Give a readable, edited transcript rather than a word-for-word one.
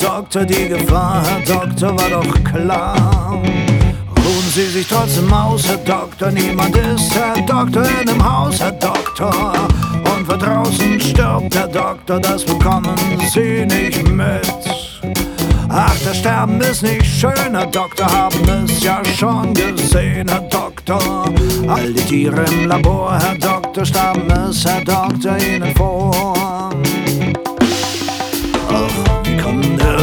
Doktor, die Gefahr, Herr Doktor, war doch klar. Ruhen Sie sich trotzdem aus, Herr Doktor, niemand ist Herr Doktor in dem Haus, Herr Doktor. Und wer draußen stirbt, Herr Doktor, das bekommen Sie nicht mit. Ach, das Sterben ist nicht schön, Herr Doktor, haben es ja schon gesehen, Herr Doktor. All die Tiere im Labor, Herr Doktor, starben es, Herr Doktor, Ihnen vor.